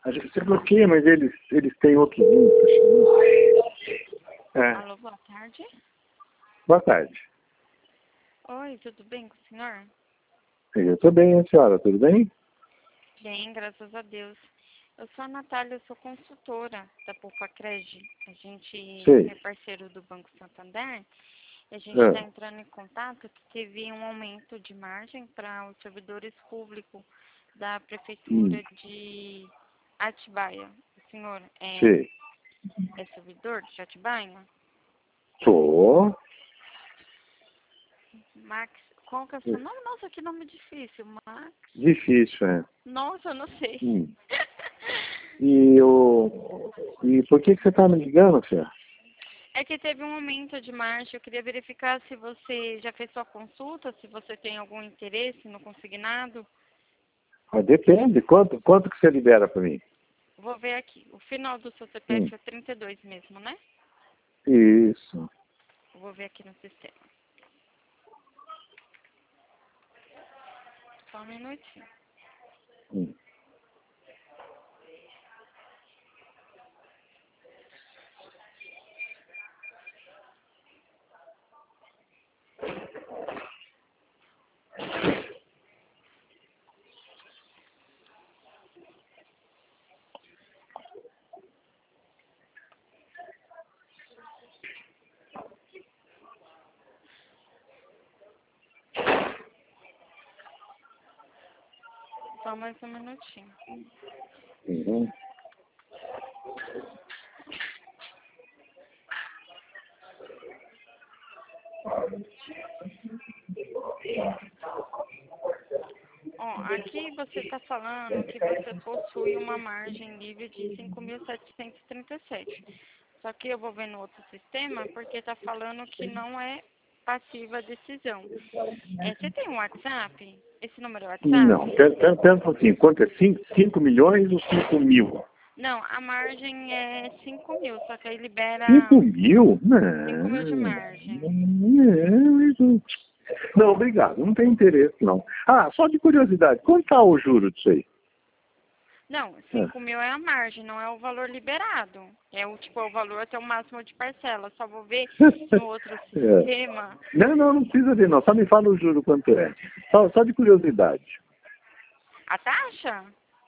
A gente se bloqueia, mas eles têm outro número. Alô, boa tarde. Boa tarde. Oi, tudo bem com o senhor? Eu estou bem, a senhora, tudo bem? Bem, graças a Deus. Eu sou a Natália, eu sou consultora da Poupa-Cred. A gente é parceiro do Banco Santander. E a gente está entrando em contato que teve um aumento de margem para os servidores públicos da Prefeitura de Atibaia. O senhor é servidor de Atibaia? Sou. Max, qual que é o seu nome? Nossa, que nome difícil. Max. Difícil, é. Nossa, eu não sei. E por que você está me ligando, senhor? É que teve um aumento de margem. Eu queria verificar se você já fez sua consulta, se você tem algum interesse no consignado. Depende. Quanto que você libera para mim? Vou ver aqui. O final do seu CPF é 32 mesmo, né? Isso. Vou ver aqui no sistema. Só um minutinho. Só mais um minutinho. Aqui você está falando que você possui uma margem livre de 5.737. Só que eu vou ver no outro sistema porque está falando que não é passiva a decisão. Você tem um WhatsApp? Esse número é WhatsApp? Não, pera um pouquinho. Quanto é? 5 milhões ou 5 mil? Não, a margem é 5 mil, só que aí libera... 5 mil? Não. 5 mil de margem. Não, obrigado. Não tem interesse, não. Só de curiosidade. Quanto está o juro disso aí? Não, 5 mil é a margem, não é o valor liberado. É o valor até o máximo de parcela. Só vou ver no outro sistema. Não precisa ver, não. Só me fala o juro quanto é. Só de curiosidade. A taxa?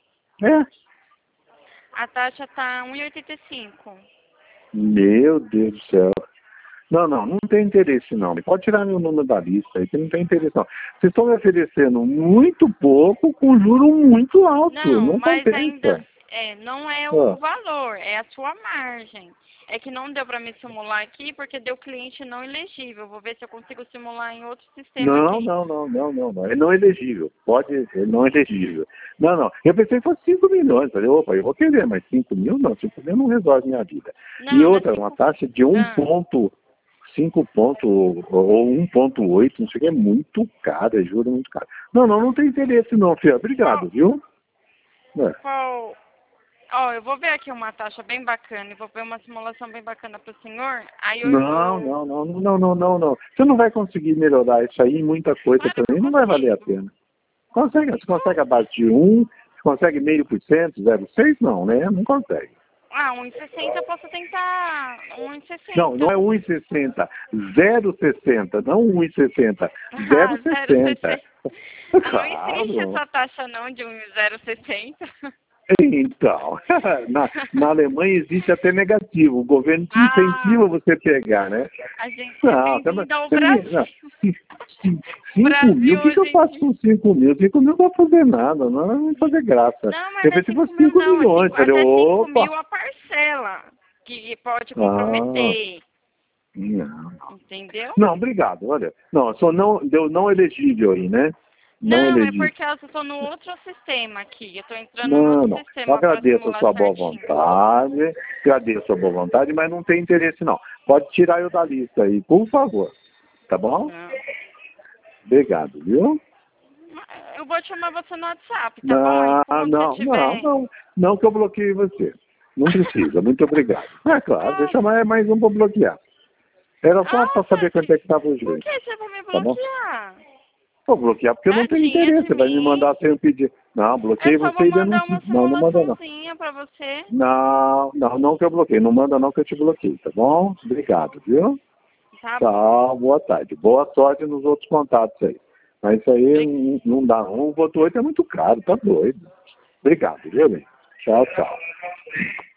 A taxa está 1,85. Meu Deus do céu. Não tem interesse, não. Pode tirar meu número da lista aí, que não tem interesse, não. Vocês estão me oferecendo muito pouco com juro muito alto. Não mas compensa. ainda não é o valor, é a sua margem. É que não deu para me simular aqui porque deu cliente não elegível. Vou ver se eu consigo simular em outro sistema aqui. Não. É não elegível. Pode ser não elegível. Não. Eu pensei que fosse 5 milhões. Falei, opa, eu vou querer, mas 5 mil não. 5 mil não resolve minha vida. E outra, uma taxa de 5 pontos ou 1,8, não sei o que, é muito caro, é juro muito caro. Não tem interesse não, filha. Obrigado, viu? Eu vou ver aqui uma taxa bem bacana e vou ver uma simulação bem bacana para o senhor. Aí Não. Você não vai conseguir melhorar isso aí, muita coisa também, não vai valer a pena. Você consegue abaixo de 1, você consegue 0,5%, 0,6%? Não, né? Não consegue. 1,60 eu posso tentar 1,60. Não é 1,60. 0,60, não 1,60. 0,60. Não existe essa taxa não de 1,060. Então, na Alemanha existe até negativo. O governo te incentiva você pegar, né? A gente bem-vindo ao Brasil. 5 mil? O que eu faço com 5 mil? 5 mil não vai fazer nada, não vai fazer graça. Não, mas eu pensei que fosse 5 milhões. Até 5 mil a parcela, que pode comprometer. Não. Entendeu? Não, obrigado. Olha, deu não elegível aí, né? Não, é porque eu estou no outro sistema aqui. Eu estou entrando no outro sistema. Eu agradeço a sua boa vontade, mas não tem interesse não. Pode tirar eu da lista aí, por favor. Tá bom? Não. Obrigado, viu? Eu vou te chamar você no WhatsApp, tá bom? Não que eu bloqueie você. Não precisa, muito obrigado. Claro, deixa mais um para bloquear. Era só para saber quanto é que estava o juro. Por que você vai me bloquear? Vou bloquear porque eu não tenho interesse. Você vai me mandar sem eu pedir. Não, bloqueei você e denuncio. Não manda não. Pra você. Não que eu bloqueei. Não manda não que eu te bloqueei, tá bom? Obrigado, viu? Tá Tchau, boa tarde. Boa sorte nos outros contatos aí. Mas isso aí não dá. 1,8 é muito caro, tá doido. Obrigado, viu, bem? Tchau, tchau.